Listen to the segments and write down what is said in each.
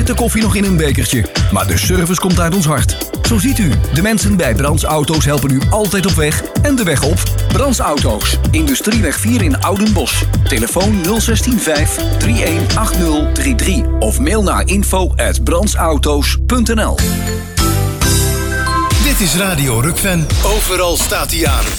de koffie nog in een bekertje, maar de service komt uit ons hart. Zo ziet u, de mensen bij Brands Auto's helpen u altijd op weg en de weg op. Brands Auto's, Industrieweg 4 in Oudenbosch. Telefoon 016 5 318033 of mail naar info@brandsauto's.nl. Dit is Radio Rukven. Overal staat hij aan.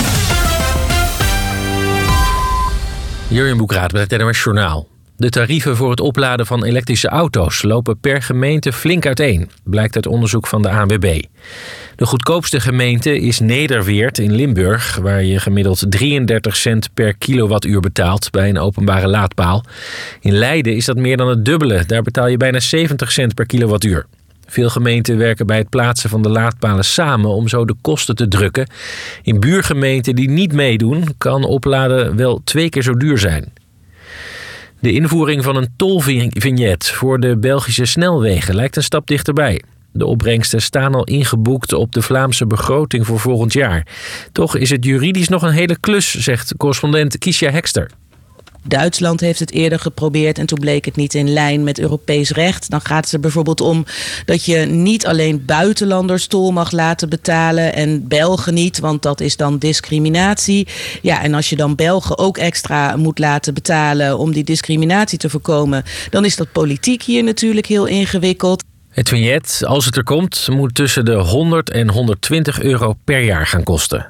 Jurjen Boekraat met het NOS Journaal. De tarieven voor het opladen van elektrische auto's lopen per gemeente flink uiteen, blijkt uit onderzoek van de ANWB. De goedkoopste gemeente is Nederweert in Limburg, waar je gemiddeld 33 cent per kilowattuur betaalt bij een openbare laadpaal. In Leiden is dat meer dan het dubbele, daar betaal je bijna 70 cent per kilowattuur. Veel gemeenten werken bij het plaatsen van de laadpalen samen om zo de kosten te drukken. In buurgemeenten die niet meedoen, kan opladen wel 2 keer zo duur zijn. De invoering van een tolvignet voor de Belgische snelwegen lijkt een stap dichterbij. De opbrengsten staan al ingeboekt op de Vlaamse begroting voor volgend jaar. Toch is het juridisch nog een hele klus, zegt correspondent Kiesja Hekster. Duitsland heeft het eerder geprobeerd en toen bleek het niet in lijn met Europees recht. Dan gaat het er bijvoorbeeld om dat je niet alleen buitenlanders tol mag laten betalen en Belgen niet, want dat is dan discriminatie. Ja, en als je dan Belgen ook extra moet laten betalen om die discriminatie te voorkomen, dan is dat politiek hier natuurlijk heel ingewikkeld. Het vignet, als het er komt, moet tussen de 100 en 120 euro per jaar gaan kosten.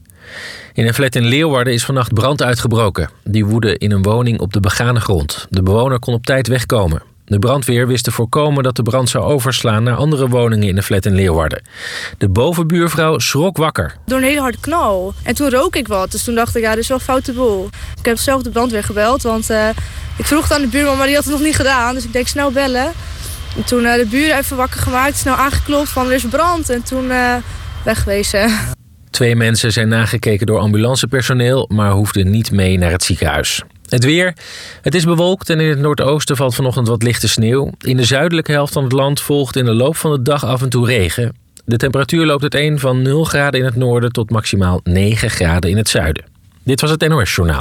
In een flat in Leeuwarden is vannacht brand uitgebroken. Die woedde in een woning op de begane grond. De bewoner kon op tijd wegkomen. De brandweer wist te voorkomen dat de brand zou overslaan naar andere woningen in de flat in Leeuwarden. De bovenbuurvrouw schrok wakker. Door een hele harde knal. En toen rook ik wat. Dus toen dacht ik, ja, dit is wel een foute boel. Ik heb zelf de brandweer gebeld, want ik vroeg het aan de buurman, maar die had het nog niet gedaan. Dus ik denk snel bellen. En toen de buren even wakker gemaakt, snel aangeklopt van er is brand. En toen wegwezen. 2 mensen zijn nagekeken door ambulancepersoneel, maar hoefden niet mee naar het ziekenhuis. Het weer. Het is bewolkt en in het noordoosten valt vanochtend wat lichte sneeuw. In de zuidelijke helft van het land volgt in de loop van de dag af en toe regen. De temperatuur loopt uiteen van 0 graden in het noorden tot maximaal 9 graden in het zuiden. Dit was het NOS Journaal.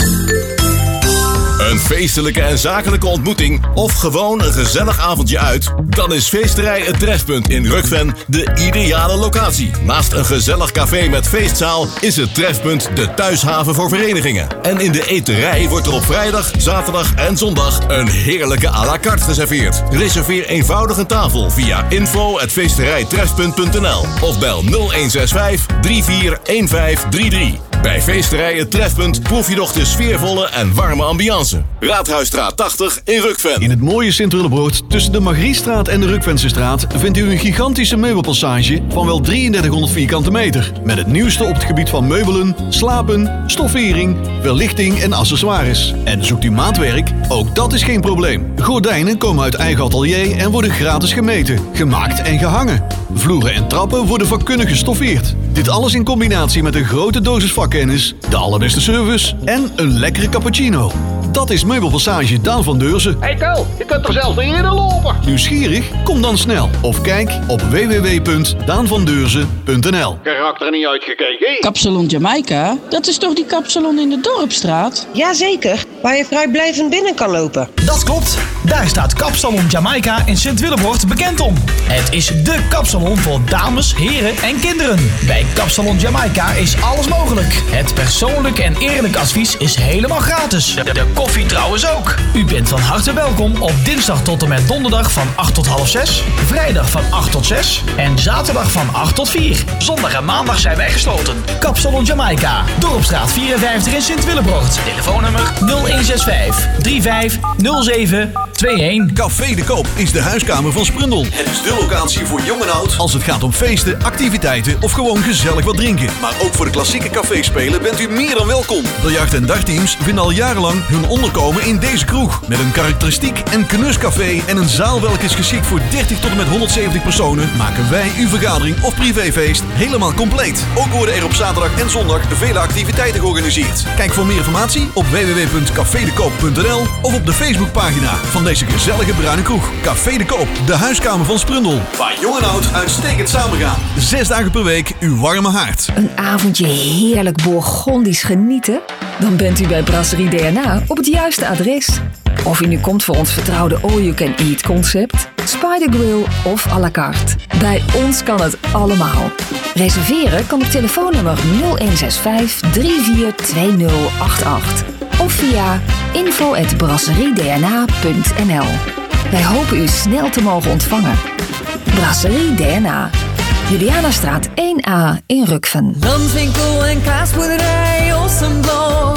Een feestelijke en zakelijke ontmoeting of gewoon een gezellig avondje uit? Dan is Feesterij Het Trefpunt in Rukven de ideale locatie. Naast een gezellig café met feestzaal is Het Trefpunt de thuishaven voor verenigingen. En in de eterij wordt er op vrijdag, zaterdag en zondag een heerlijke à la carte geserveerd. Reserveer eenvoudig een tafel via info@feesterijtrefpunt.nl of bel 0165 341533. Bij Feesterij Het Trefpunt proef je nog de sfeervolle en warme ambiance. Raadhuisstraat 80 in Rukven. In het mooie Sint-Willebroord tussen de Margriestraat en de Rukvensestraat vindt u een gigantische meubelpassage van wel 3300 vierkante meter. Met het nieuwste op het gebied van meubelen, slapen, stoffering, verlichting en accessoires. En zoekt u maatwerk? Ook dat is geen probleem. Gordijnen komen uit eigen atelier en worden gratis gemeten, gemaakt en gehangen. Vloeren en trappen worden vakkundig gestoffeerd. Dit alles in combinatie met een grote dosis vakkennis, de allerbeste service en een lekkere cappuccino. Dat is Meubelpassage Daan van Deurzen. Hey Tel, je kunt er zelfs niet eerder lopen. Nieuwsgierig? Kom dan snel of kijk op www.daanvandeurzen.nl. Je raakt er niet uitgekeken. Kapsalon Jamaica? Dat is toch die kapsalon in de Dorpstraat? Jazeker, waar je vrijblijvend binnen kan lopen. Dat klopt. Daar staat Kapsalon Jamaica in Sint-Willebroord bekend om. Het is dé kapsalon voor dames, heren en kinderen. Bij Kapsalon Jamaica is alles mogelijk. Het persoonlijk en eerlijk advies is helemaal gratis. De koffie trouwens ook. U bent van harte welkom op dinsdag tot en met donderdag van 8 tot half 6, vrijdag van 8 tot 6 en zaterdag van 8 tot 4. Zondag en maandag zijn wij gesloten. Kapsalon Jamaica, Dorpstraat 54 in Sint-Willebroord. Telefoonnummer 0165 3507 21. Café de Koop is de huiskamer van Sprundel. Het is de locatie voor jong en oud als het gaat om feesten, activiteiten of gewoon gezellig wat drinken. Maar ook voor de klassieke caféspelen bent u meer dan welkom. Biljart- en dartteams vinden al jarenlang hun onderkomen in deze kroeg. Met een karakteristiek en knuscafé en een zaal welke is geschikt voor 30 tot en met 170 personen, maken wij uw vergadering of privéfeest helemaal compleet. Ook worden er op zaterdag en zondag vele activiteiten georganiseerd. Kijk voor meer informatie op www.cafedekoop.nl of op de Facebookpagina van deze gezellige bruine kroeg. Café de Koop, de huiskamer van Sprundel. Waar jong en oud uitstekend samengaan. 6 dagen per week uw warme haard. Een avondje heerlijk Bourgondisch genieten? Dan bent u bij Brasserie DNA op het juiste adres. Of u nu komt voor ons vertrouwde all-you-can-eat concept, Spider Grill of à la carte. Bij ons kan het allemaal. Reserveren kan op telefoonnummer 0165 342088 of via info@brasseriedna.nl. Wij hopen u snel te mogen ontvangen. Brasserie DNA. Julianastraat 1A in Rukven. Landwinkel en kaasboerderij Ossenblok.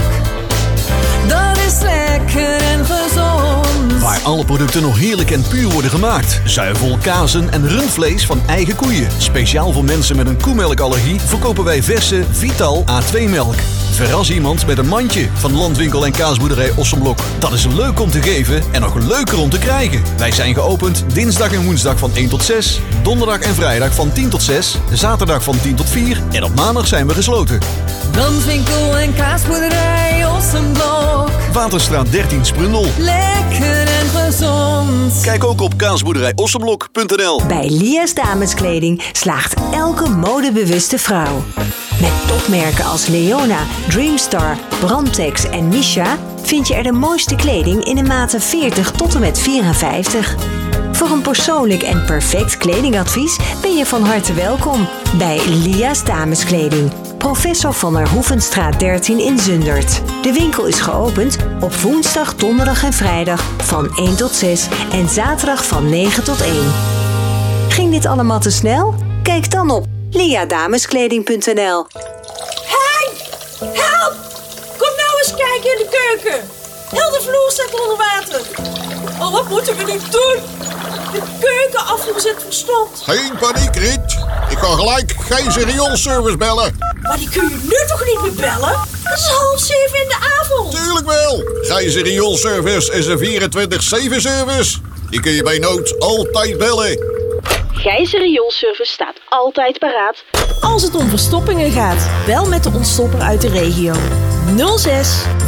Dat is lekker en gezond. Waar alle producten nog heerlijk en puur worden gemaakt. Zuivel, kazen en rundvlees van eigen koeien. Speciaal voor mensen met een koemelkallergie verkopen wij verse Vital A2-melk. Verras iemand met een mandje van Landwinkel en kaasboerderij Ossenblok. Dat is leuk om te geven en nog leuker om te krijgen. Wij zijn geopend dinsdag en woensdag van 1 tot 6. Donderdag en vrijdag van 10 tot 6. Zaterdag van 10 tot 4. En op maandag zijn we gesloten. Landwinkel en kaasboerderij Ossenblok. Waterstraat 13 Sprundel. Lekker en gezond. Kijk ook op kaasboerderijossenblok.nl. Bij Lia's Dameskleding slaagt elke modebewuste vrouw. Met topmerken als Leona, Dreamstar, Brandtex en Misha vind je er de mooiste kleding in de maten 40 tot en met 54. Voor een persoonlijk en perfect kledingadvies ben je van harte welkom bij Lia's Dameskleding. Professor van der Hoevenstraat 13 in Zundert. De winkel is geopend op woensdag, donderdag en vrijdag van 1 tot 6 en zaterdag van 9 tot 1. Ging dit allemaal te snel? Kijk dan op liadameskleding.nl. Hey! Help! Kom nou eens kijken in de keuken. Heel de vloer staat onder water. Oh, wat moeten we nu doen? De keukenafvoer zit verstopt. Geen paniek, Riet. Ik ga gelijk Gijzer Rioolservice bellen. Maar die kun je nu toch niet meer bellen? Het is 6:30 in de avond. Tuurlijk wel. Gijzer Rioolservice is een 24/7 service. Die kun je bij nood altijd bellen. Gijzer Rioolservice staat altijd paraat. Als het om verstoppingen gaat, bel met de ontstopper uit de regio. 06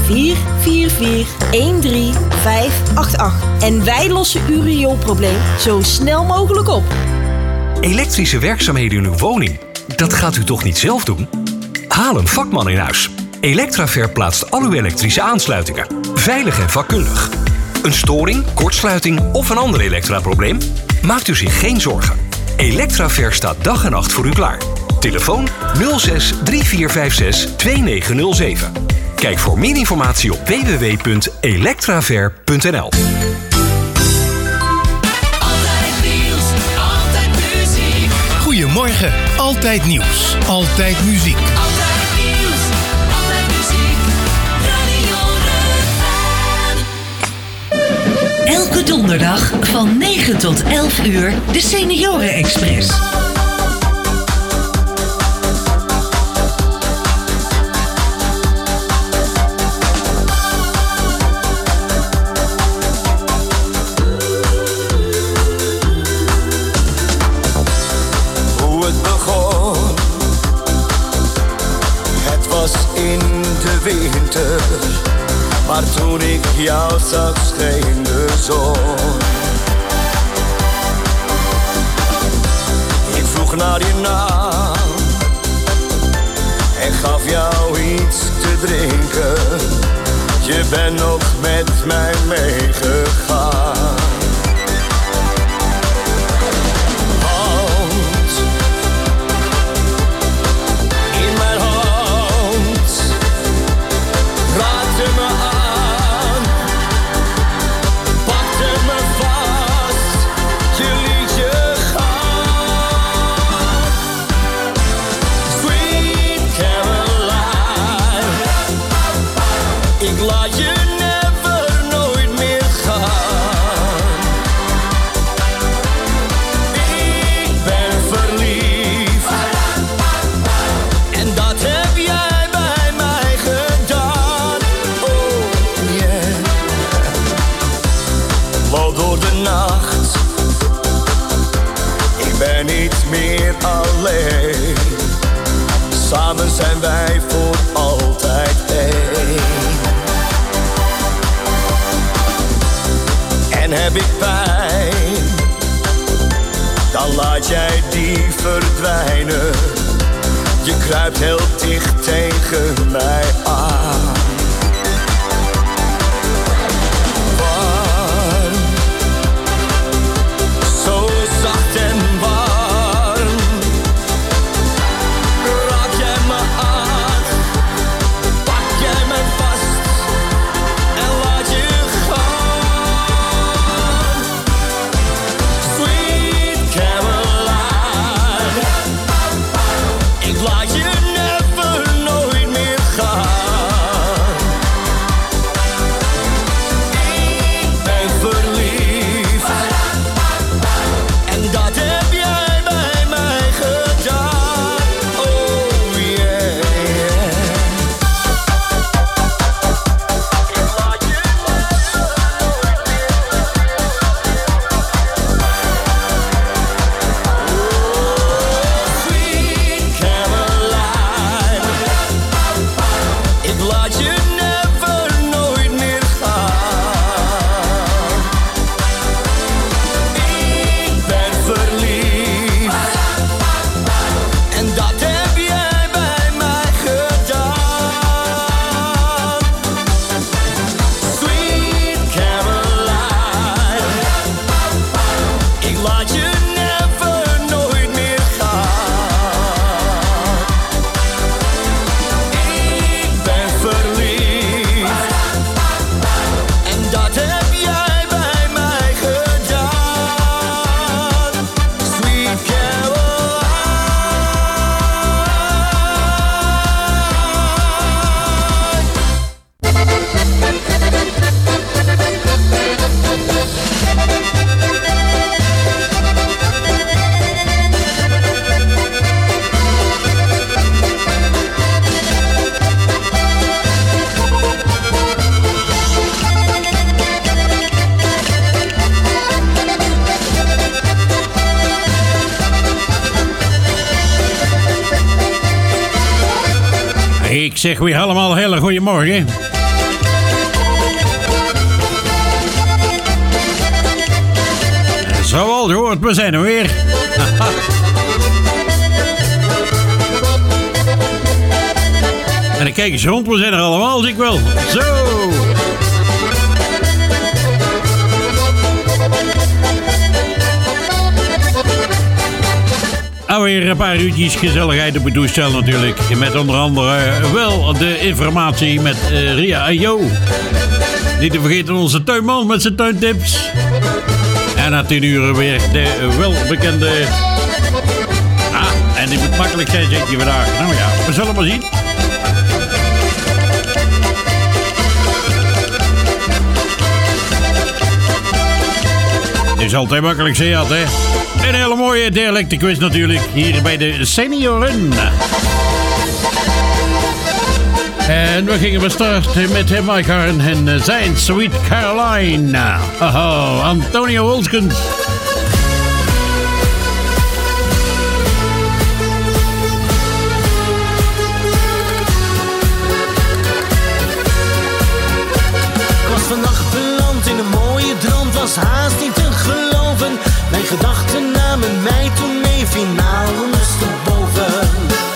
444 13588. En wij lossen uw rioolprobleem zo snel mogelijk op. Elektrische werkzaamheden in uw woning, dat gaat u toch niet zelf doen? Haal een vakman in huis. Electraver plaatst al uw elektrische aansluitingen. Veilig en vakkundig. Een storing, kortsluiting of een ander elektraprobleem? Maakt u zich geen zorgen. Electraver staat dag en nacht voor u klaar. Telefoon 06 3456 2907. Kijk voor meer informatie op www.electraver.nl. Goedemorgen, altijd nieuws, altijd muziek. Altijd nieuws, altijd muziek. Radio Rukven. Elke donderdag van 9 tot 11 uur de Senioren Express. In de winter, maar toen ik jou zag scheen de zon. Ik vroeg naar je naam en gaf jou iets te drinken. Je bent nog met mij meegegaan. Samen zijn wij voor altijd één. en heb ik pijn, dan laat jij die verdwijnen. Je kruipt heel dicht tegen mij aan. Warm, zo zacht en warm, raak jij me aan, pak jij me vast en laat je gaan. Sweet Caroline, ik laat je never nooit meer gaan. Ik ben verliefd en dat heb jij bij mij gedaan. Oh yeah, ik laat je Sweet Caroline, ik laat je never nooit meer gaan. Ik ben verliefd en dat heb jij bij mij gedaan. Sweet Caroline, ik laat je never nooit meer gaan. Ik ben verliefd en dat heb jij bij mij gedaan. Sweet Ik zeg weer allemaal een hele goede morgen. Zoals gehoord, we zijn er weer. En ik kijk eens rond, we zijn er allemaal, zie ik wel. Zo! Alweer een paar uurtjes gezelligheid op het toestel natuurlijk. Met onder andere wel de informatie met Ria en Jo. Niet te vergeten onze tuinman met zijn tuintips. En na 10 uur weer de welbekende... en die moet makkelijk zijn, zeg je vandaag. Nou ja, we zullen maar zien. Het is altijd makkelijk, zeg je dat, hè? Een hele mooie dialectenquiz natuurlijk, hier bij de senioren. En we gingen we starten met Mike Harren en zijn Sweet Caroline. Oh, Antonio Wolskens. Ik was vannacht beland in een mooie droom, was haast niet te geloven. Mijn gedachten namen mij toen mee, finaal ondersteboven.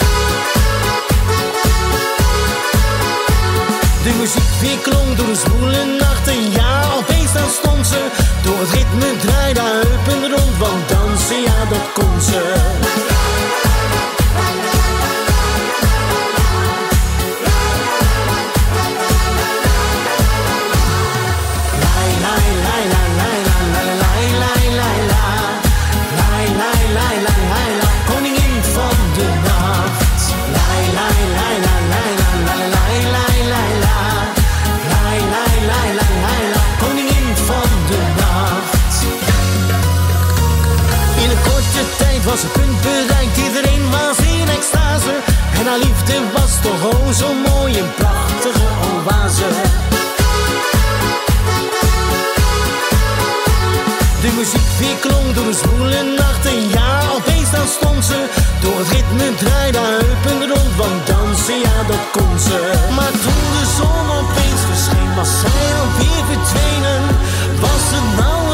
De muziek weer klonk door een zwoele nacht en ja, opeens dan stond ze. Door het ritme draaide haar heupen rond, want dansen, ja dat kon ze. Koningin van de nacht. Koningin van de nacht. In een korte tijd was het punt bereikt, iedereen was in extase. En haar liefde was toch oh zo mooi, een prachtige oase. De muziek weer klonk door een zwoele nacht en ja, opeens dan stond ze. Door het ritme draaide haar heupen rond, want dansen, ja dat kon ze. Maar toen de zon opeens verscheen, was zij alweer verdwenen. Was het nou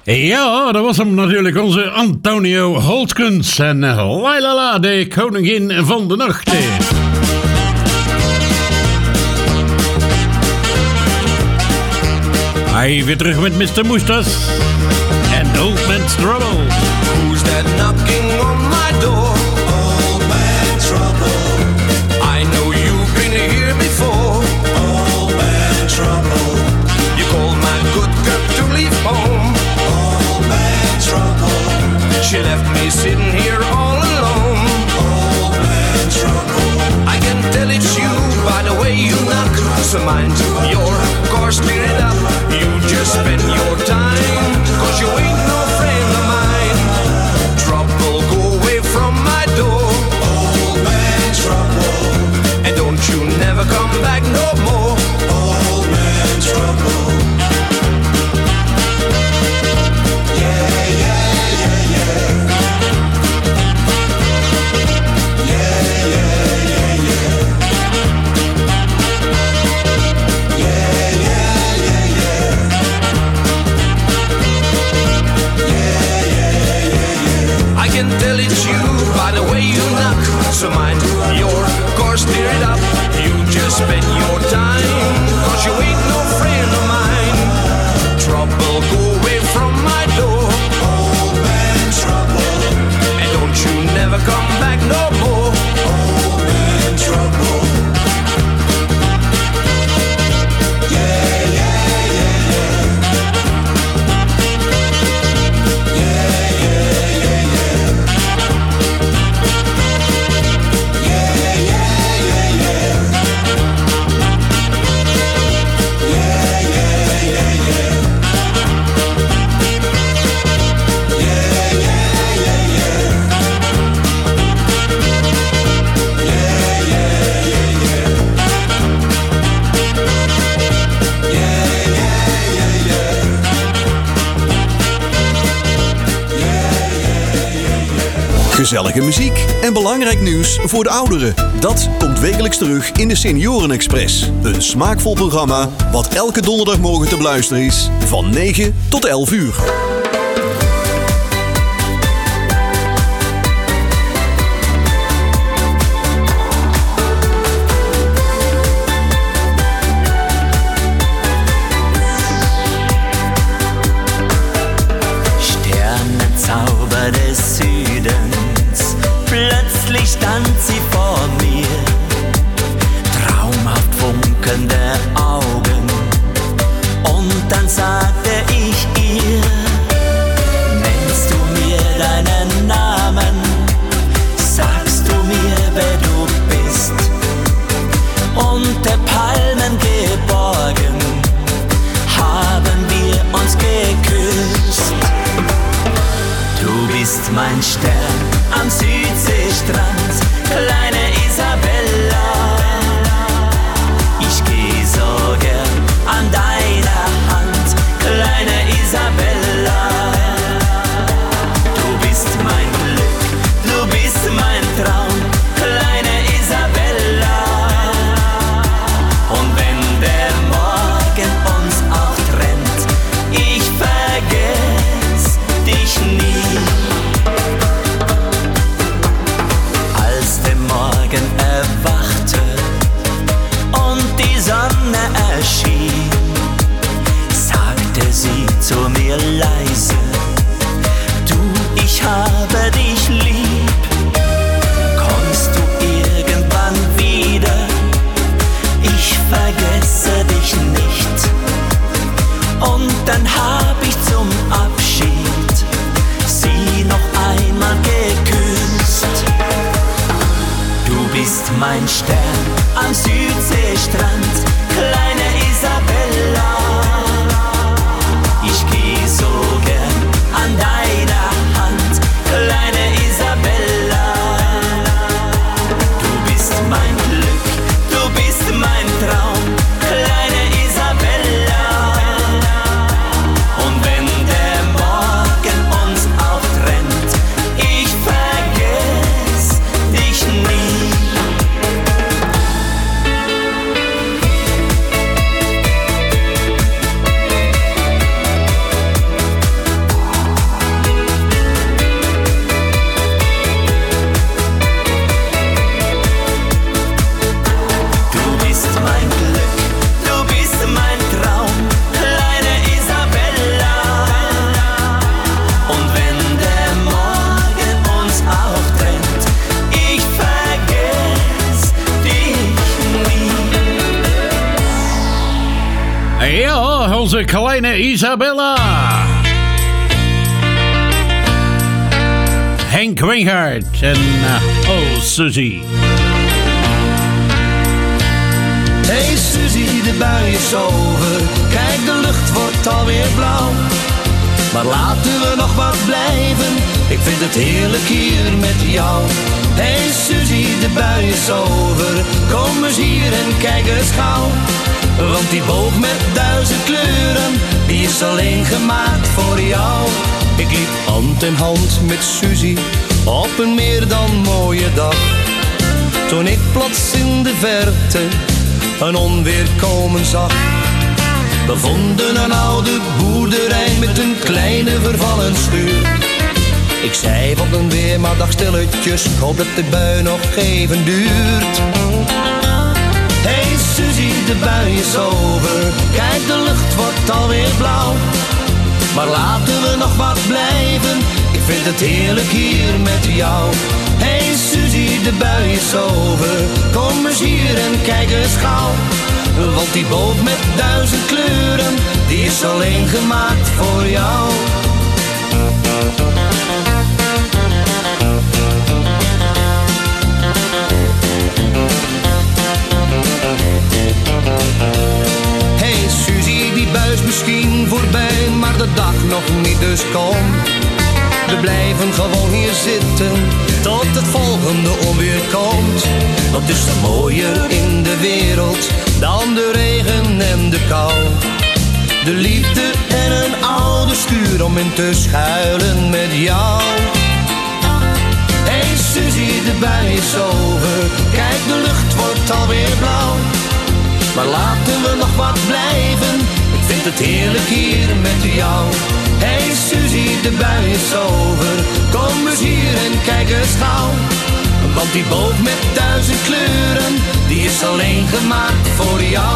Ja, dat was hem natuurlijk, onze Antonio Holtkens en Lailala, de koningin van de nacht. Hij weer terug met Mr. Moestas en Old Man's Trouble. Who's that knocking on my door? Old Man Trouble. I know you've been here before. Old Man Trouble. You called my good girl to leave home. Old Man Trouble. She left me sitting here all alone. Old Man Trouble. I can tell it's you by the way you knock. So mind your course, clear it up. You just spend your time, 'cause you ain't no friend of mine. Trouble, go away from my door. Old Man Trouble. And don't you never come back no more. Old Man Trouble. Yeah, yeah, yeah, yeah. Yeah, yeah, yeah, yeah. Yeah, yeah, yeah, yeah. Yeah, yeah, yeah, yeah. I can tell it's you by the way you knock. So mind your course, clear it up. You just spend your time, 'cause you ain't no friend of mine. Trouble, go away from my door. Old Man Trouble. And don't you never come back no more. Old Man Trouble. Yeah, yeah, yeah, yeah. Yeah, yeah, yeah, yeah. Yeah, yeah, yeah, yeah. Yeah, yeah, yeah, yeah. Yeah, yeah, yeah, yeah. Yeah, yeah, yeah, yeah. Yeah, yeah, yeah, yeah. Gezellige muziek en belangrijk nieuws voor de ouderen. Dat komt wekelijks terug in de Senioren Express. Een smaakvol programma wat elke donderdagmorgen te beluisteren is van 9 tot 11 uur. Sternenzauber des Südens, plötzlich stand sie vor mir, traumhaft funkelnde Augen, und dann sagte ich ihr, nennst du mir deinen Namen, sagst du mir, wer du bist, unter Palmen geborgen, haben wir uns geküsst. Du bist mein Stern am Südseestrand, kleine Isabella. Ich geh so gern an deiner Hand, kleine Isabella. Du bist mein Glück, du bist mein Traum, kleine Isabella. Und wenn der Morgen uns auch trennt, ich vergess dich nie. Als der Morgen erwachte und die Sonne erschien, sagte sie zu mir leise, du, ich habe dich lieb. Kommst du irgendwann wieder? Ich vergesse dich nicht. Und dann hab ich zum Abschied sie noch einmal geküsst. Du bist mein Stern am Südseestrand, kleine Isabella. Ich geh so gern an deiner Hand, kleine onze kleine Isabella. Henk Wijngaard en oh Suzy. Hey Suzy, de bui is over. Kijk, de lucht wordt alweer blauw. Maar laten we nog wat blijven. Ik vind het heerlijk hier met jou. Hey Suzy, de bui is over. Kom eens hier en kijk eens gauw. Want die boog met 1000 kleuren, die is alleen gemaakt voor jou. Ik liep hand in hand met Suzy op een meer dan mooie dag. Toen ik plots in de verte een onweer komen zag. We vonden een oude boerderij met een kleine vervallen schuur. Ik zei wat een weer, maar dacht stilletjes, ik hoop dat de bui nog even duurt. Hey Suzy, de bui is over. Kijk, de lucht wordt alweer blauw. Maar laten we nog wat blijven. Ik vind het heerlijk hier met jou. Hey Suzy, de bui is over. Kom eens hier en kijk eens gauw. Want die boot met 1000 kleuren, die is alleen gemaakt voor jou. Hey Suzy, die bui is misschien voorbij, maar de dag nog niet, dus kom. We blijven gewoon hier zitten, tot het volgende onweer komt. Wat is er mooier in de wereld dan de regen en de kou? De liefde en een oude schuur om in te schuilen met jou. Hey Suzy, de bui is over. Kijk, de lucht wordt alweer blauw. Maar laten we nog wat blijven. Ik vind het heerlijk hier met jou. Hey Suzy, de bui is over. Kom eens hier en kijk eens gauw. Want die boot met 1000 kleuren, die is alleen gemaakt voor jou.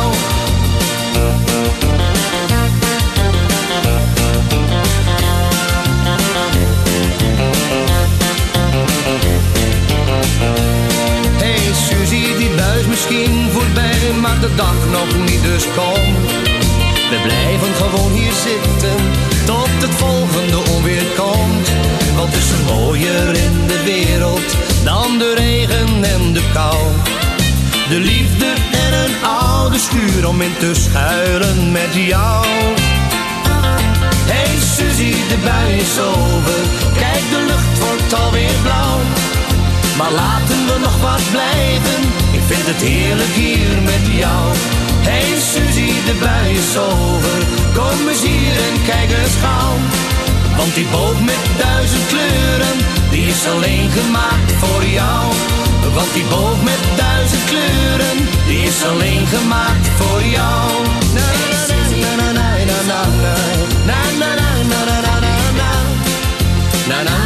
Hey Suzy, die bui is misschien voorbij, maar de dag nog niet, dus kom. We blijven gewoon hier zitten, tot het volgende onweer komt. Wat is er mooier in de wereld dan de regen en de kou? De liefde en een oude schuur om in te schuilen met jou. Hey Suzy, de bui is over. Kijk, de lucht wordt alweer blauw. Maar laten we nog wat blijven. Ik vind het heerlijk hier met jou. Hey Suzy, de bui is over. Kom eens hier en kijk eens gauw. Want die boot met 1000 kleuren, die is alleen gemaakt voor jou. Want die boot met 1000 kleuren, die is alleen gemaakt voor jou. Na na na na na na na na na na na na na na na na na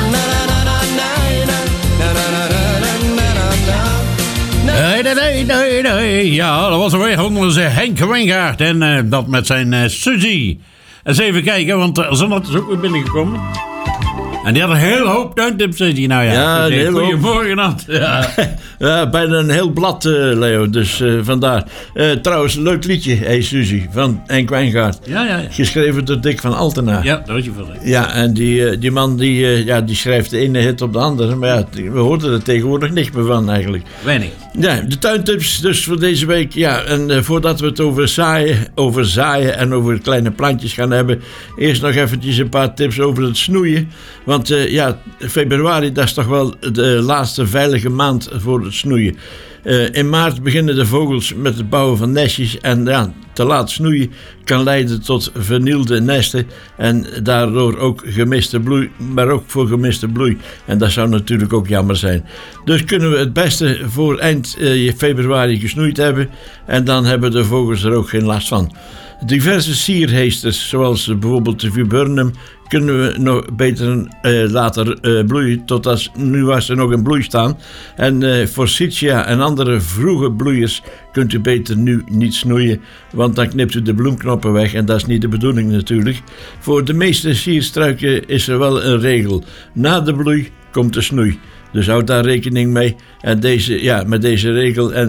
Nee. Ja, dat was alweer onze Henk Wijngaard. En dat met zijn Suzy. Eens even kijken, want Zonnat is ook weer binnengekomen. En die had een hele hoop tuintips, zei hij. Nou ja, een hele goedemorgen, Nat. Ja. Ja, bijna een heel blad, Leo. Dus vandaar. Trouwens, een leuk liedje, Hey Suzy, van Henk Wijngaard. Ja. Geschreven door Dick van Altena. Ja, dat weet je wel. Ja, en die man die schrijft de ene hit op de andere. Maar ja, we hoorden er tegenwoordig niks meer van eigenlijk. Weinig. Ja, de tuintips dus voor deze week. Ja, en voordat we het over zaaien en over kleine plantjes gaan hebben, eerst nog eventjes een paar tips over het snoeien. Want februari, dat is toch wel de laatste veilige maand voor het snoeien. In maart beginnen de vogels met het bouwen van nestjes. En ja, te laat snoeien kan leiden tot vernielde nesten. En daardoor ook gemiste bloei, maar ook voor gemiste bloei. En dat zou natuurlijk ook jammer zijn. Dus kunnen we het beste voor eind februari gesnoeid hebben. En dan hebben de vogels er ook geen last van. Diverse sierheesters, zoals bijvoorbeeld de viburnum, kunnen we nog beter laten bloeien, totdat nu als ze nog in bloei staan. En forsythia en andere vroege bloeiers kunt u beter nu niet snoeien, want dan knipt u de bloemknoppen weg en dat is niet de bedoeling natuurlijk. Voor de meeste sierstruiken is er wel een regel. Na de bloei komt de snoei. Dus houd daar rekening mee. En met deze regel. En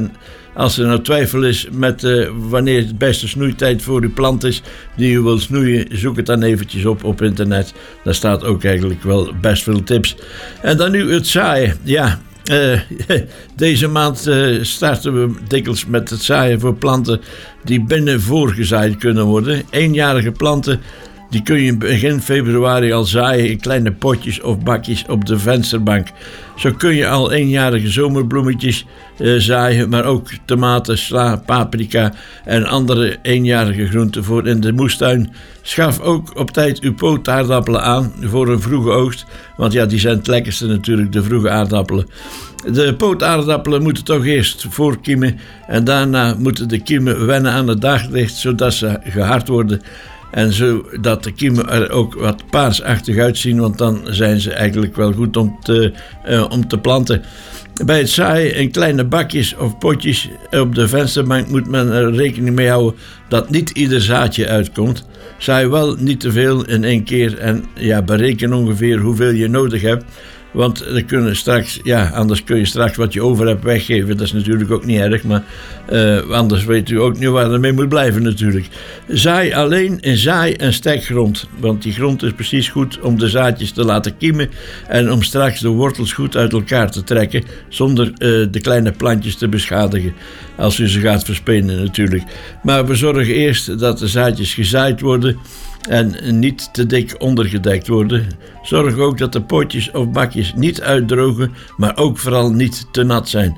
als er nou twijfel is met wanneer het beste snoeitijd voor uw plant is die u wilt snoeien, zoek het dan eventjes op internet. Daar staat ook eigenlijk wel best veel tips. En dan nu het zaaien. Ja, deze maand starten we dikwijls met het zaaien voor planten die binnen voorgezaaid kunnen worden. Eenjarige planten, die kun je begin februari al zaaien in kleine potjes of bakjes op de vensterbank. Zo kun je al eenjarige zomerbloemetjes zaaien, maar ook tomaten, sla, paprika en andere eenjarige groenten voor in de moestuin. Schaf ook op tijd uw pootaardappelen aan voor een vroege oogst, want ja, die zijn het lekkerste natuurlijk, de vroege aardappelen. De pootaardappelen moeten toch eerst voorkiemen en daarna moeten de kiemen wennen aan het daglicht, zodat ze gehard worden. En zodat de kiemen er ook wat paarsachtig uitzien, want dan zijn ze eigenlijk wel goed om te planten. Bij het zaaien in kleine bakjes of potjes op de vensterbank moet men er rekening mee houden dat niet ieder zaadje uitkomt. Zaai wel niet te veel in één keer en ja, bereken ongeveer hoeveel je nodig hebt. Want er kunnen straks, ja, anders kun je straks wat je over hebt weggeven. Dat is natuurlijk ook niet erg, maar anders weet u ook niet waar er mee moet blijven natuurlijk. Zaai alleen in zaai- en stekgrond. Want die grond is precies goed om de zaadjes te laten kiemen en om straks de wortels goed uit elkaar te trekken zonder de kleine plantjes te beschadigen. Als u ze gaat verspenen natuurlijk. Maar we zorgen eerst dat de zaadjes gezaaid worden en niet te dik ondergedekt worden. Zorg ook dat de potjes of bakjes niet uitdrogen, maar ook vooral niet te nat zijn.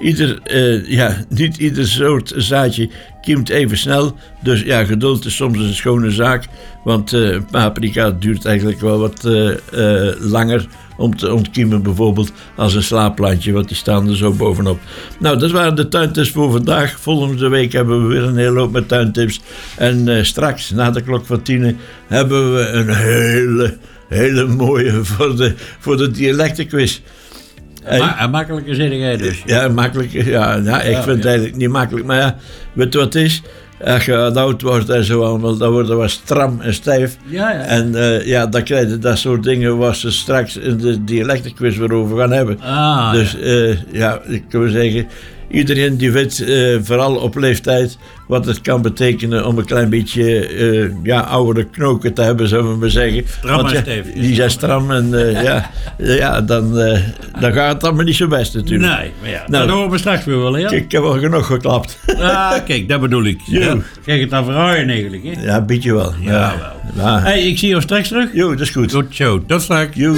Niet ieder soort zaadje kiemt even snel, dus ja, geduld is soms een schone zaak, want paprika duurt eigenlijk wel wat langer om te ontkiemen bijvoorbeeld als een slaapplantje, want die staan er zo bovenop. Nou, dat waren de tuintips voor vandaag. Volgende week hebben we weer een hele hoop met tuintips. En straks, na de klok van 10, hebben we een hele mooie voor de dialectenquiz. Makkelijke zinnigheid dus. Ja, makkelijk. Ja, ik vind het eigenlijk niet makkelijk. Maar ja, weet je wat het is? Als je oud wordt en zo allemaal, dan worden we stram en stijf. Ja. En dan krijg je dat soort dingen waar ze straks in de dialectenquiz weer over gaan hebben. Dus ik kan zeggen, iedereen die weet, vooral op leeftijd, wat het kan betekenen om een klein beetje oudere knoken te hebben, zullen we maar zeggen. Stram en stijf. Die zijn stram en dan gaat het allemaal niet zo best natuurlijk. Nee, maar ja, dat horen we straks weer wel, ja. Kijk, ik heb al genoeg geklapt. Kijk, dat bedoel ik. Ja. Kijk, het dan verhaaien eigenlijk, hè? Ja, een beetje wel. Ja, wel. Ja. Hey, ik zie jou straks terug. Jo, dat is goed. Goed zo, tot straks. Jo.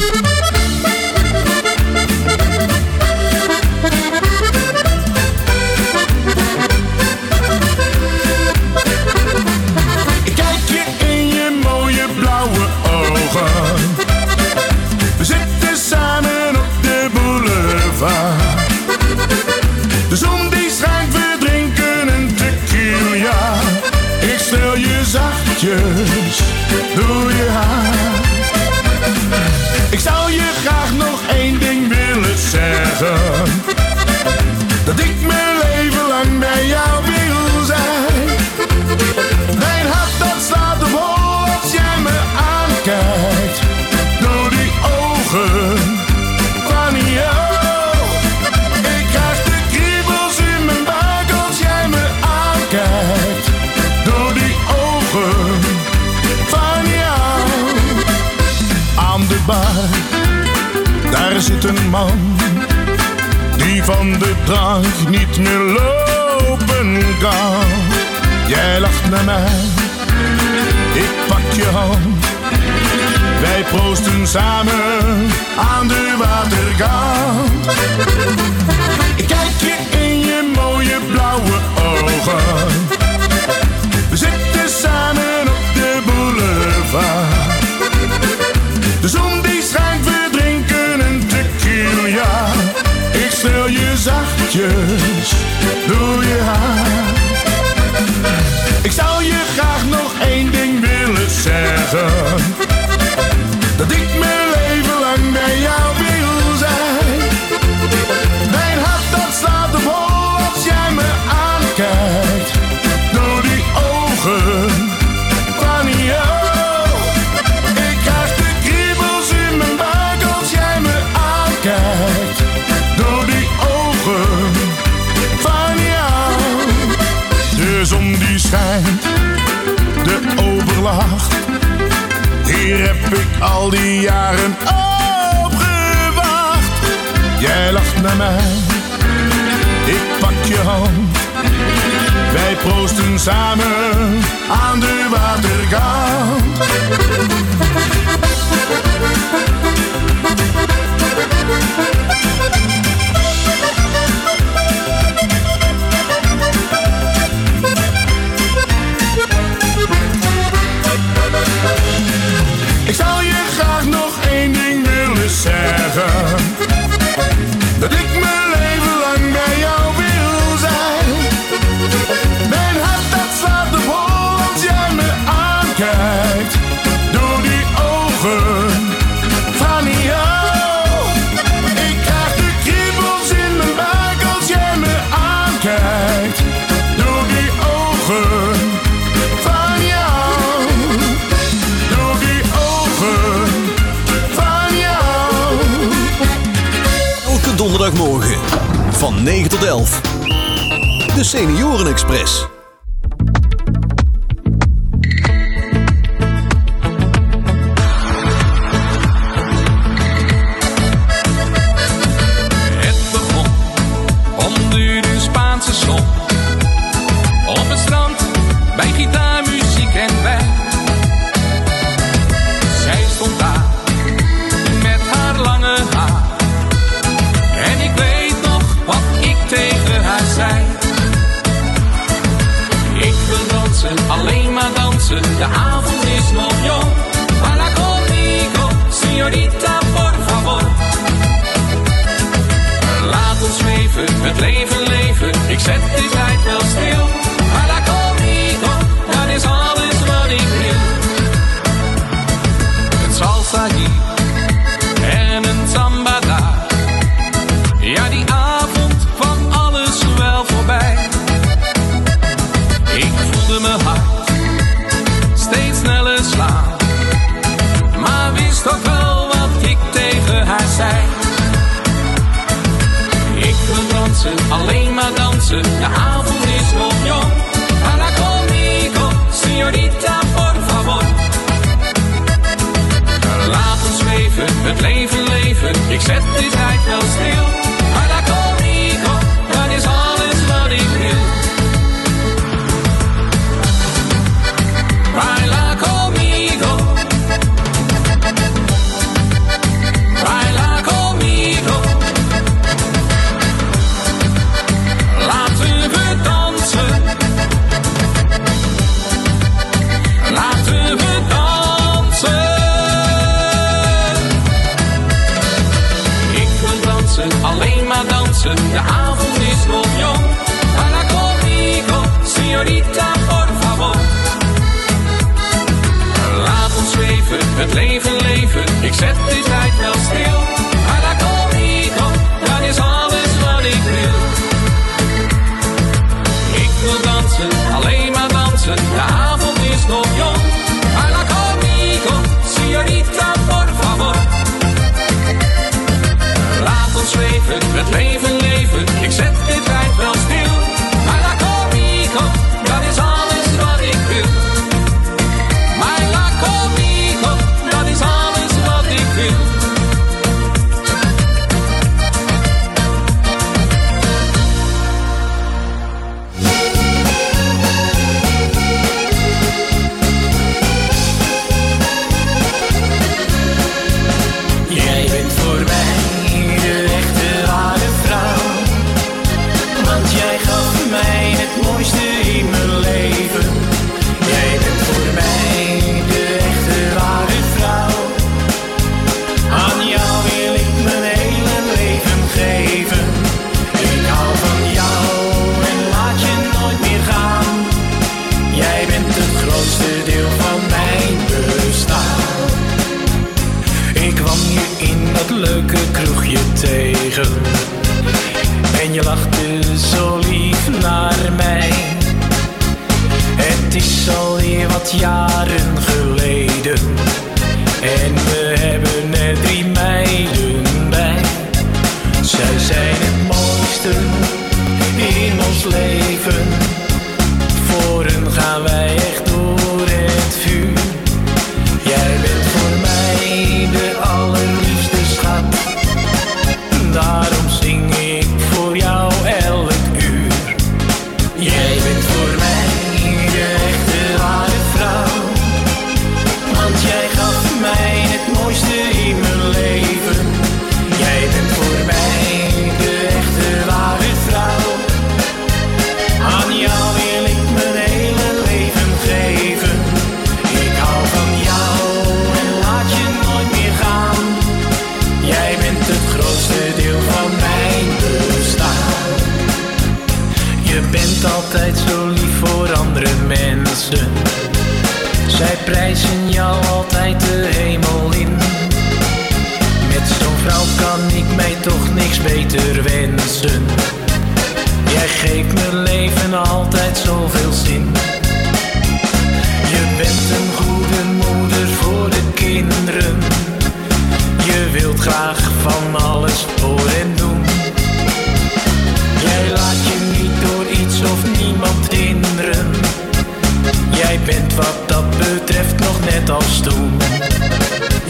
De zon die schijnt, we drinken een tequila. Ik stel je zachtjes door je haar. Ik zou je graag nog één ding willen zeggen: dat ik mijn leven lang bij jou wil zijn. Mijn hart dat slaat op hol als jij me aankijkt. Door die ogen van jou. Bar, daar zit een man die van de drank niet meer lopen kan. Jij lacht naar mij, ik pak je hand. Wij proosten samen aan de waterkant. Ik kijk je in je mooie blauwe ogen. We zitten samen op de boulevard. De zon die schijnt, we drinken een tequila. Ik stel je zachtjes door je haar. Ik zou je graag nog één ding willen zeggen: dat ik mijn leven lang bij jou wil zijn. Mijn hart dat slaat op hol als jij me aankijkt. Door die ogen van jou. Hier heb ik al die jaren op gewacht. Jij lacht naar mij, ik pak je hand. Wij proosten samen aan de waterkant. Ik zou je graag nog één ding willen zeggen. Dat ik mijn leven lang bij jou wil zijn. Mijn hart dat slaat op hol als jij me aankijkt. Door die ogen van jou. Ik krijg de kriebels in mijn buik als jij me aankijkt. Door die ogen van jou. Door die ogen van jou. Elke donderdagmorgen van 9 tot 11. De Senioren Express. Het begon onder de Spaanse zon. Op het strand, bij gitaarmuziek en wijn. Zij stond daar, met haar lange haar. En ik weet nog wat ik tegen haar zei. Ik wil dansen, alleen maar dansen, de avond is nog jong. Baila conmigo, señorita, por favor. Laat ons zweven, het leven leven, ik zet de tijd wel stil. Baila conmigo, dat is alles wat ik wil. Het salsa hier en een samba daar. Ja, die avond kwam alles wel voorbij. Ik voelde mijn hart steeds sneller slaan. Maar wist ook wel wat ik tegen haar zei. Ik wil dansen, alleen maar dansen, de avond is nog jong. Baila conmigo, señorita, por favor. Laat ons zweven, het leven leven, ik zet de tijd wel stil. Baila conmigo, dat is alles wat ik wil. Baila conmigo. Baila conmigo. Laten we dansen. Laten we dansen. Ik wil dansen, alleen maar dansen, de avond is nog jong. Baila conmigo, señorita, por favor. Laat ons zweven, het leven leven, ik zet de tijd wel stil. Baila conmigo, dat is alles wat ik wil. Ik wil dansen, alleen maar dansen, de avond is nog jong. Baila conmigo, señorita, por favor. Laat ons zweven, het leven leven, ik zet de tijd wel stil. Baila conmigo, dat is alles wat ik wil. Baila conmigo, dat is alles wat ik wil. Jij bent voor mij de echte ware vrouw. Want jij gaf mij het mooiste in mijn leven. Jij bent voor mij de echte ware vrouw. Aan jou wil ik mijn hele leven geven. Ik hou van jou en laat je nooit meer gaan. Jij bent het grootste deel van mijn bestaan. Ik kwam je in dat leuke kroegje tegen. En je lachte zo lief naar mij. Het is alweer wat jaren geleden. En we hebben er 3 meiden bij. Zij zijn het mooiste in ons leven. Voor hen gaan wij echt door het vuur. Jij bent voor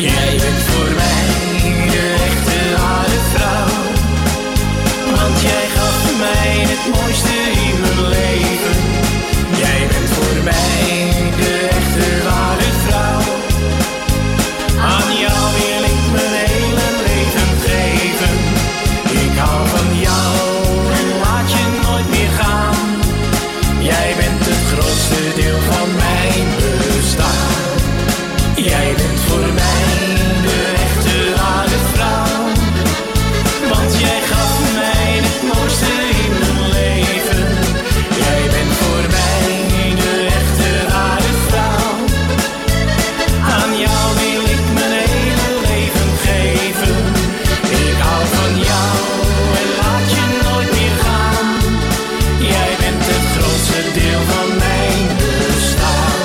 Jij bent voor mij de echte ware vrouw. Want jij gaf mij het mooiste in mijn leven. Jij bent voor mij de echte ware vrouw. Aan jou wil ik mijn hele leven geven. Ik hou van jou en laat je nooit meer gaan. Jij bent het grootste deel van mijn bestaan. Jij bent voor mij de echte ware vrouw. Want jij gaf mij het mooiste in mijn leven. Jij bent voor mij de echte ware vrouw. Aan jou wil ik mijn hele leven geven. Ik hou van jou en laat je nooit meer gaan. Jij bent het grootste deel van mijn bestaan.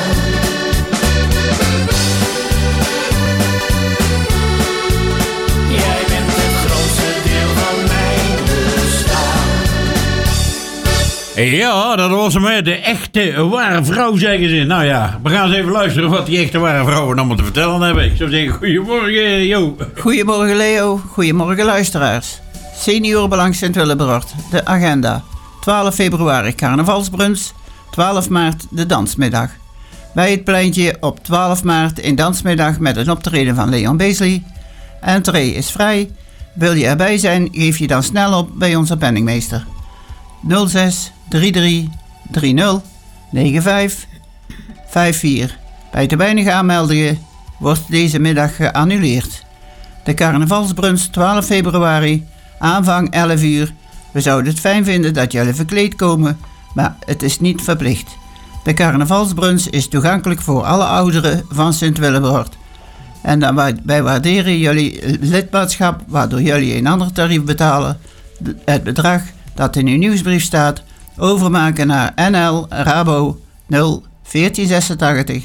Jij bent het grootste deel van mijn bestaan. Ja, dat was hem, hè. De echte ware vrouw, zeggen ze. Nou ja, we gaan eens even luisteren wat die echte ware vrouwen allemaal te vertellen hebben. Ik zou zeggen, goedemorgen, Jo. Goedemorgen Leo, goedemorgen luisteraars. Seniorenbelang Sint-Willebroord, de agenda. 12 februari carnavalsbrunch, 12 maart de dansmiddag. Bij het pleintje op 12 maart een dansmiddag met een optreden van Leon Beasley. Entree is vrij. Wil je erbij zijn, geef je dan snel op bij onze penningmeester. 06 33 30 95 54. Bij te weinig aanmeldingen wordt deze middag geannuleerd. De carnavalsbrunch 12 februari, aanvang 11 uur. We zouden het fijn vinden dat jullie verkleed komen, maar het is niet verplicht. De carnavalsbrunch is toegankelijk voor alle ouderen van Sint-Willebroord. En dan wij waarderen jullie lidmaatschap, waardoor jullie een ander tarief betalen. Het bedrag dat in uw nieuwsbrief staat, overmaken naar NL Rabo 0 1486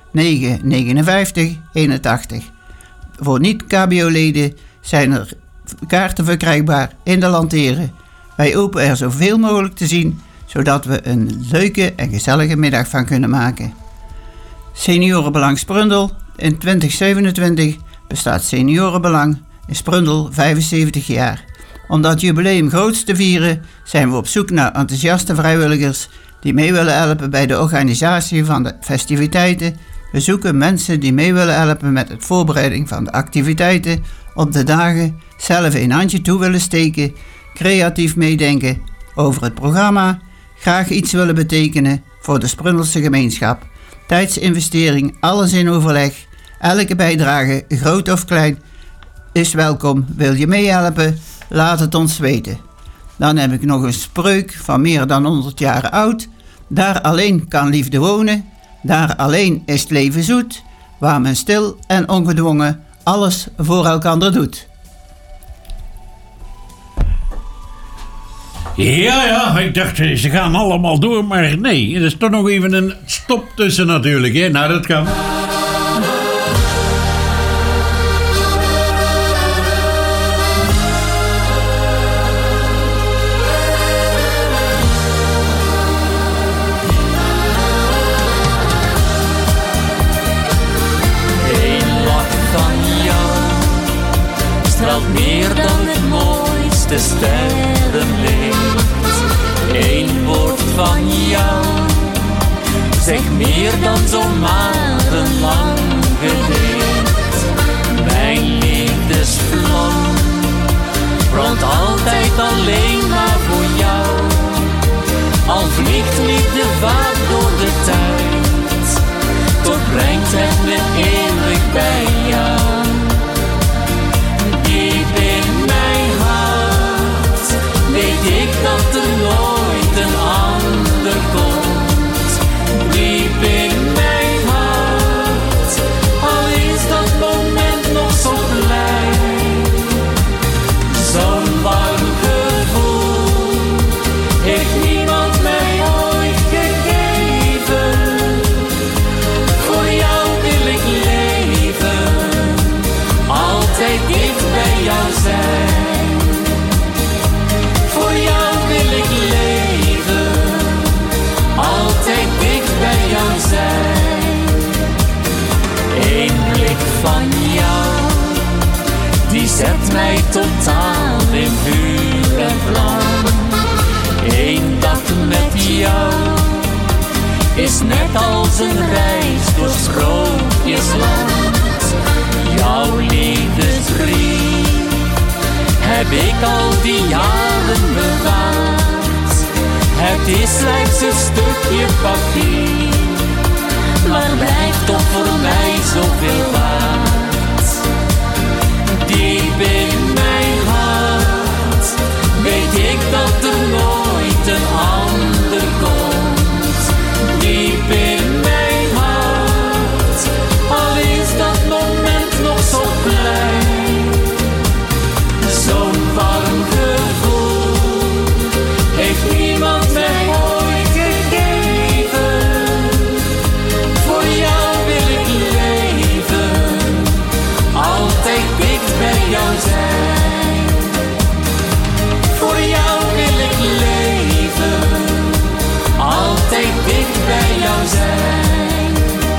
959 81. Voor niet-KBO-leden zijn er kaarten verkrijgbaar in de lanteren. Wij hopen er zoveel mogelijk te zien, zodat we een leuke en gezellige middag van kunnen maken. Seniorenbelang Sprundel. In 2027 bestaat Seniorenbelang in Sprundel 75 jaar. Om dat jubileum groots te vieren zijn we op zoek naar enthousiaste vrijwilligers die mee willen helpen bij de organisatie van de festiviteiten. We zoeken mensen die mee willen helpen met de voorbereiding van de activiteiten op de dagen, zelf een handje toe willen steken, creatief meedenken over het programma, graag iets willen betekenen voor de Sprundelse gemeenschap. Tijdsinvestering, alles in overleg, elke bijdrage, groot of klein, is welkom. Wil je meehelpen? Laat het ons weten. Dan heb ik nog een spreuk van meer dan 100 jaar oud. Daar alleen kan liefde wonen, daar alleen is het leven zoet, waar men stil en ongedwongen alles voor elkander doet. Ja, ik dacht ze gaan allemaal door, maar nee, er is toch nog even een stop tussen natuurlijk, hè? Nou, dat kan. Eén lach van jou straalt meer dan het mooiste sterrenlicht. Eén woord van jou zegt meer dan zo'n maandenlang gedicht. Mijn liefdesvlam brandt altijd alleen maar voor jou. Al vliegt liefde vaak door de tijd, toch brengt het me eeuwig bij jou. Diep in mijn hart weet ik dat er nooit een ander komt. Diep in mijn hart, al is dat moment nog zo klein. Zo'n warm gevoel heeft niemand mij ooit gegeven. Voor jou wil ik leven, altijd dicht bij jou zijn. Voor jou wil ik leven, altijd dicht bij jou zijn. Eén blik van jou zet mij totaal in vuur en vlam. Eén dag met jou is net als een reis door sprookjesland. Jouw liefdesbrief heb ik al die jaren bewaard. Het is slechts een stukje papier, maar blijft toch voor mij zoveel waard. Diep in mijn hart weet ik dat er nooit een ander komt. Diep in mijn hart, al is dat moment nog zo klein. Zo'n warm gevoel heeft niemand mij ooit gegeven. Voor jou wil ik leven, altijd dicht bij jou zijn. Voor jou wil ik leven, altijd dicht bij jou zijn.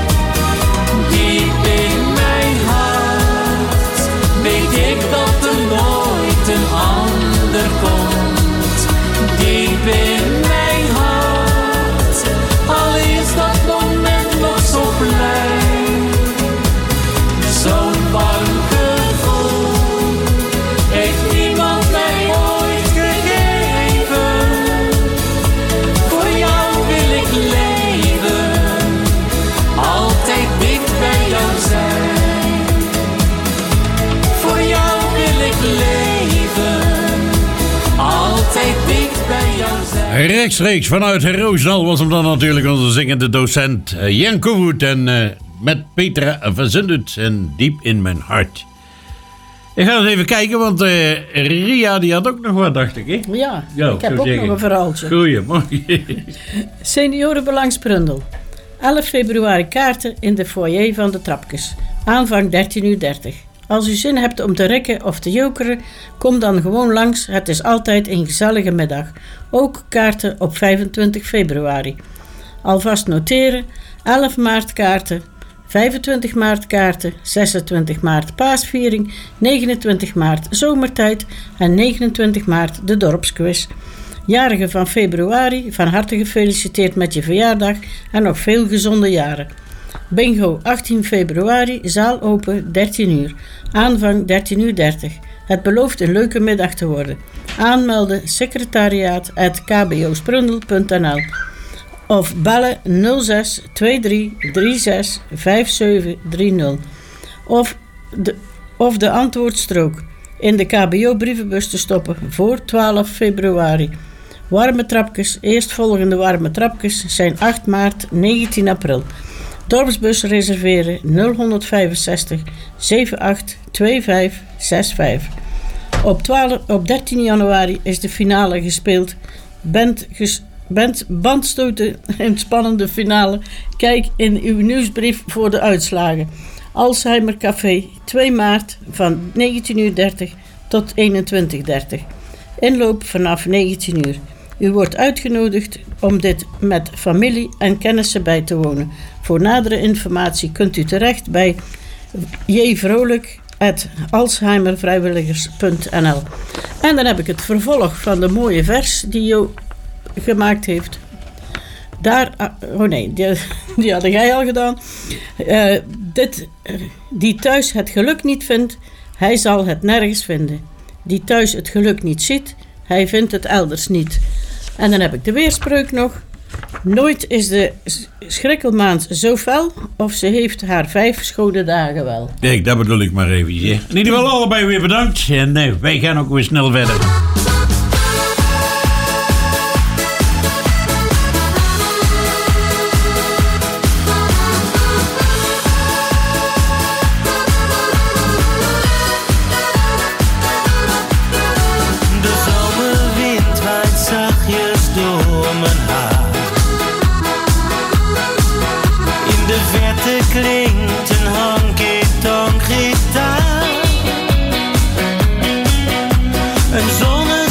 Diep in mijn hart weet ik dat er nooit een ander komt. Diep in mijn hart, al is dat moment nog zo klein. Zo'n warm gevoel heeft niemand mij ooit gegeven. Voor jou wil ik leven, altijd dicht bij jou zijn. Voor jou wil ik leven, altijd dicht bij jou zijn. Rechtstreeks vanuit Roosendaal was hem dan natuurlijk onze zingende docent Jan Koevoet en met Petra van Zundert en Diep in mijn hart. Ik ga eens even kijken, want Ria die had ook nog wat, dacht ik. Hè? Ja, Ja, ik heb zo ook zeggen. nog een verhaaltje. Goeiemorgen. Seniorenbelang Sprundel. 11 februari kaarten in de foyer van de Trapkes. Aanvang 13:30 uur. Als u zin hebt om te rekken of te jokeren, kom dan gewoon langs. Het is altijd een gezellige middag. Ook kaarten op 25 februari. Alvast noteren. 11 maart kaarten, 25 maart kaarten, 26 maart paasviering, 29 maart zomertijd en 29 maart de dorpsquiz. Jarigen van februari, van harte gefeliciteerd met je verjaardag en nog veel gezonde jaren. Bingo 18 februari, zaal open 13 uur. Aanvang 13:30 uur. Het belooft een leuke middag te worden. Aanmelden secretariaat@kbosprundel.nl of bellen 06 23 36 5730 of de antwoordstrook in de KBO-brievenbus te stoppen voor 12 februari. Warme trapjes, eerstvolgende warme trapjes zijn 8 maart, 19 april. Dorpsbus reserveren 0165 78 25 65. Op 13 januari is de finale gespeeld. Bandstoten in spannende finale. Kijk in uw nieuwsbrief voor de uitslagen. Alzheimer Café 2 maart van 19:30 tot 21:30. Inloop vanaf 19 uur. U wordt uitgenodigd om dit met familie en kennissen bij te wonen. Voor nadere informatie kunt u terecht bij jvrolijk@alzheimervrijwilligers.nl. En dan heb ik het vervolg van de mooie vers die Jo gemaakt heeft. Die had jij al gedaan. Die thuis het geluk niet vindt, hij zal het nergens vinden. Die thuis het geluk niet ziet, hij vindt het elders niet. En dan heb ik de weerspreuk nog. Nooit is de schrikkelmaand zo fel, of ze heeft haar 5 schone dagen wel. Kijk, dat bedoel ik maar even. In ieder geval allebei weer bedankt. En wij gaan ook weer snel verder. Klinkt een honky-tonk gitaar. Een zonne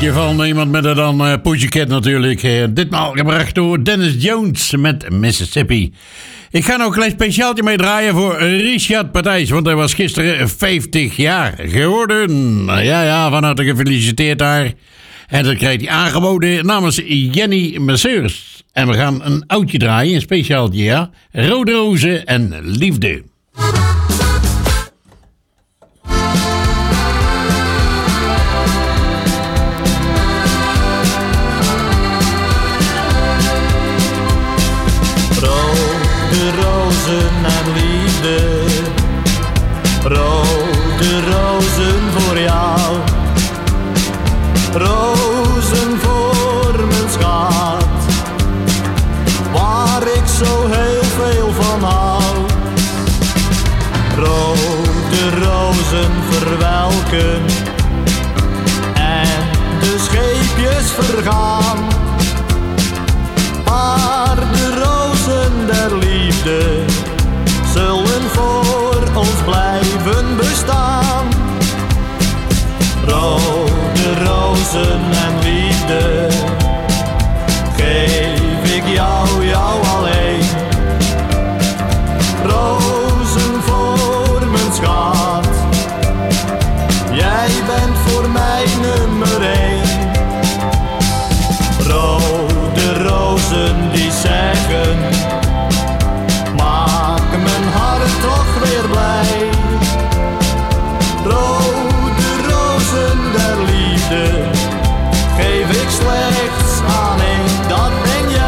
liedje van iemand met er dan Pussycat natuurlijk. Ditmaal gebracht door Dennis Jones met Mississippi. Ik ga nog een klein speciaaltje meedraaien voor Richard Patijs, want hij was gisteren 50 jaar geworden. Ja, van harte gefeliciteerd daar. En dat krijgt hij aangeboden namens Jenny Messeurs. En we gaan een oudje draaien, een speciaaltje, ja. Rode rozen en liefde. En liefde, rode rozen voor jou, rozen voor mijn schat, waar ik zo heel veel van hou. Rode rozen verwelken en de scheepjes vergaan, maar de rozen der liefde zullen voor ons blijven bestaan. Rode rozen en liefde geef ik jou alleen. Rozen voor mijn schat, jij bent voor mij nummer 1. Rode rozen die zeggen, maak mijn hart toch weer blij. Rode rozen der liefde geef ik slechts aan één, dat ben jij.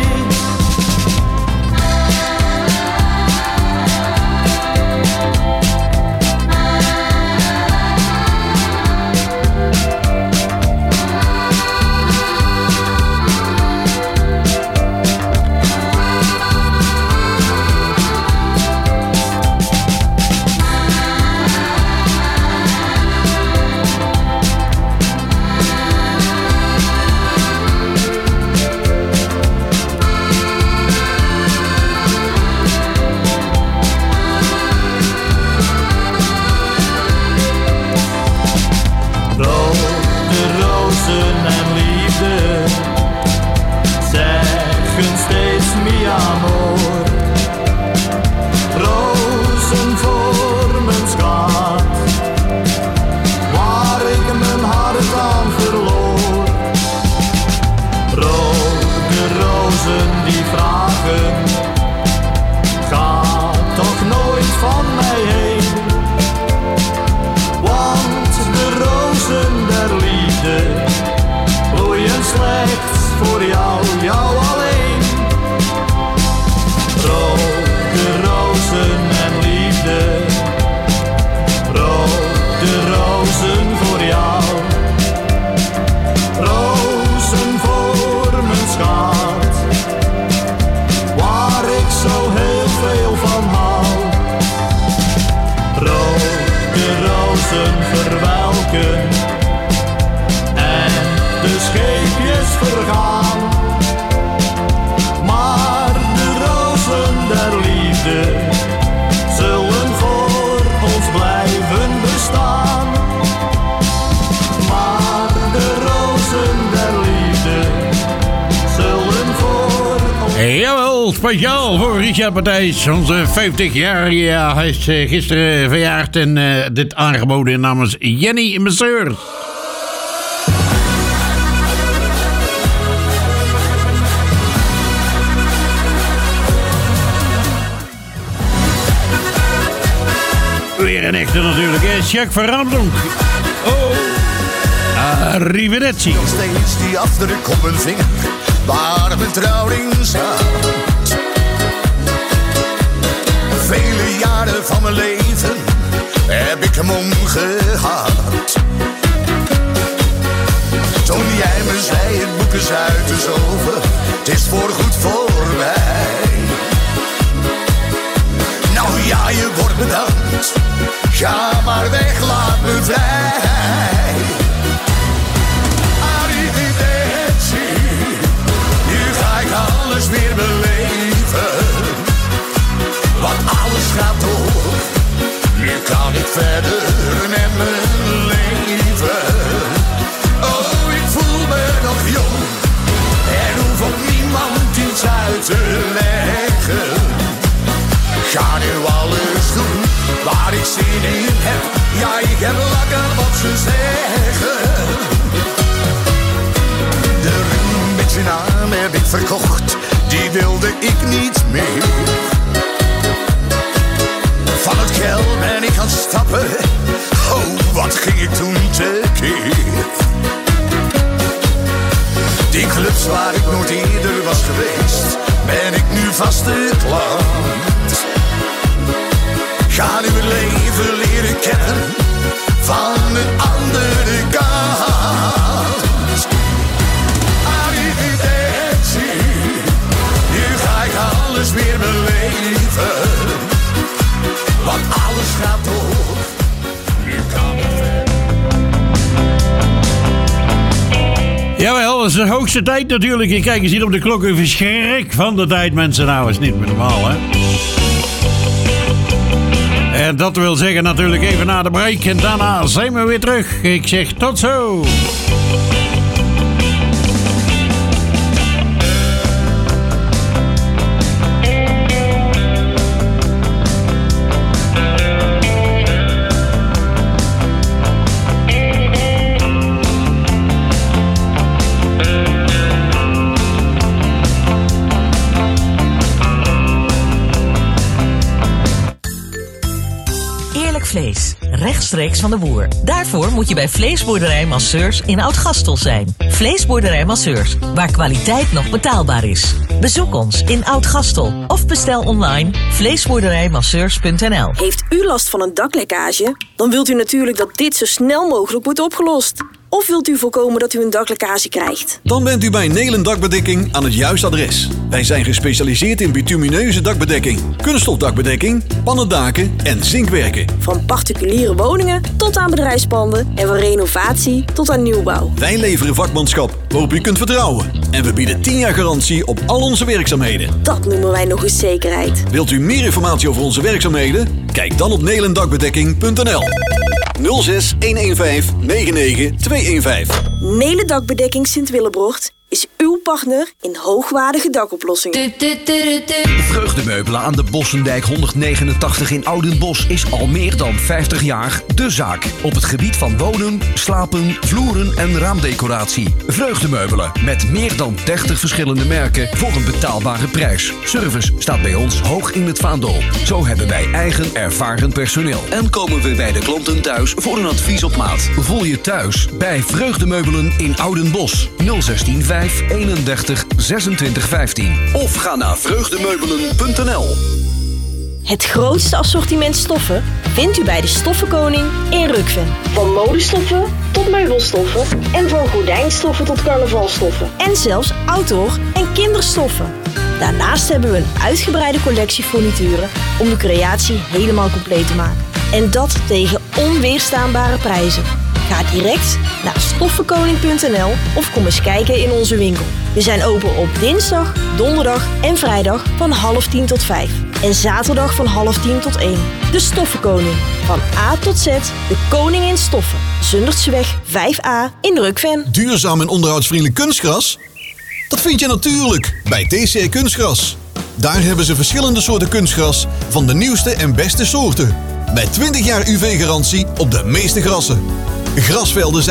Speciaal voor Richard Patijs, onze 50 jaar. Ja, hij is gisteren verjaard en dit aangeboden namens Jenny Messeurs. Weer een echte natuurlijk, hè? Jacques van Ramsdonk. Oh, arrivederci. Nog steeds die afdruk op mijn vinger, waar mijn trouwring staat. Vele jaren van mijn leven heb ik hem omgehad. Toen jij me zei het boek is uit is over, het is voorgoed voorbij. Nou ja, je wordt bedankt, ga maar weg, laat me vrij. Arrivederci, nu ga ik alles weer beleven. Want alles gaat door, nu kan ik verder met mijn leven. Ja, ik heb lakken wat ze zeggen. De ring met zijn naam heb ik verkocht, die wilde ik niet meer. Van het geld ben ik gaan stappen, oh wat ging ik toen tekeer. Die clubs waar ik nooit eerder was geweest, ben ik nu vaste klant. Ga nu het leven leren kennen, van een andere kant. Arrivederci, nu ga ik alles weer beleven. Want alles gaat door, nu kan het verder. Jawel, dat is de hoogste tijd natuurlijk. Je kijkt eens hier op de klok, een verschrik van de tijd, mensen. Nou, is niet meer normaal, hè? En dat wil zeggen natuurlijk even na de break. En daarna zijn we weer terug. Ik zeg tot zo. Vlees, rechtstreeks van de boer. Daarvoor moet je bij Vleesboerderij Masseurs in Oud-Gastel zijn. Vleesboerderij Masseurs, waar kwaliteit nog betaalbaar is. Bezoek ons in Oud-Gastel of bestel online vleesboerderijmasseurs.nl. Heeft u last van een daklekkage? Dan wilt u natuurlijk dat dit zo snel mogelijk wordt opgelost. Of wilt u voorkomen dat u een daklekkage krijgt? Dan bent u bij Nelen Dakbedekking aan het juiste adres. Wij zijn gespecialiseerd in bitumineuze dakbedekking, kunststofdakbedekking, pannendaken en zinkwerken. Van particuliere woningen tot aan bedrijfspanden en van renovatie tot aan nieuwbouw. Wij leveren vakmanschap waarop u kunt vertrouwen. En we bieden 10 jaar garantie op al onze werkzaamheden. Dat noemen wij nog eens zekerheid. Wilt u meer informatie over onze werkzaamheden? Kijk dan op nelendakbedekking.nl. 06 115 99 215. Nelen Dakbedekking Sint-Willebrocht is uw partner in hoogwaardige dakoplossingen. Vreugdemeubelen aan de Bossendijk 189 in Oudenbosch is al meer dan 50 jaar de zaak. Op het gebied van wonen, slapen, vloeren en raamdecoratie. Vreugdemeubelen met meer dan 30 verschillende merken voor een betaalbare prijs. Service staat bij ons hoog in het vaandel. Zo hebben wij eigen ervaren personeel. En komen we bij de klanten thuis voor een advies op maat. Voel je thuis bij Vreugdemeubelen in Oudenbosch 016 5 31 26 15. Of ga naar vreugdemeubelen.nl. Het grootste assortiment stoffen vindt u bij de Stoffenkoning in Rukven. Van modestoffen tot meubelstoffen en van gordijnstoffen tot carnavalstoffen. En zelfs outdoor- en kinderstoffen. Daarnaast hebben we een uitgebreide collectie furnituren om de creatie helemaal compleet te maken. En dat tegen onweerstaanbare prijzen. Ga direct naar stoffenkoning.nl of kom eens kijken in onze winkel. We zijn open op dinsdag, donderdag en vrijdag van 9:30 tot 5. En zaterdag van 9:30 tot 1. De Stoffenkoning. Van A tot Z, de koning in stoffen. Zundertseweg 5A in Rukven. Duurzaam en onderhoudsvriendelijk kunstgras? Dat vind je natuurlijk bij TCR Kunstgras. Daar hebben ze verschillende soorten kunstgras van de nieuwste en beste soorten. Met 20 jaar UV-garantie op de meeste grassen. Grasvelden zijn